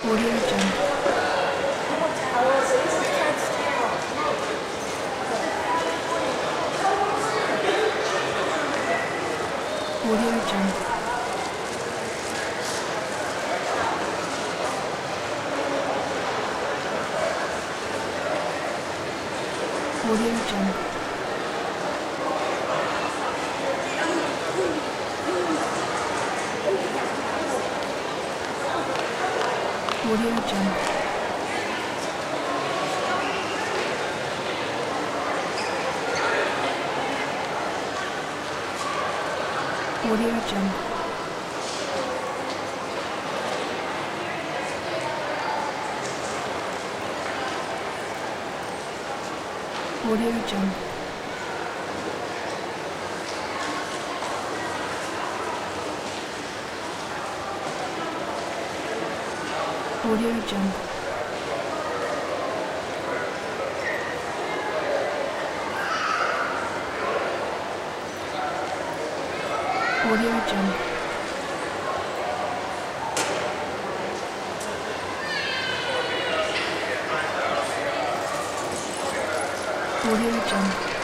Audio Jungle. Audio Jungle. Audio Jungle. Audio Jungle. Audio Jungle. Audio Jungle. Audio Jungle. Audio Jungle. Audio Jungle.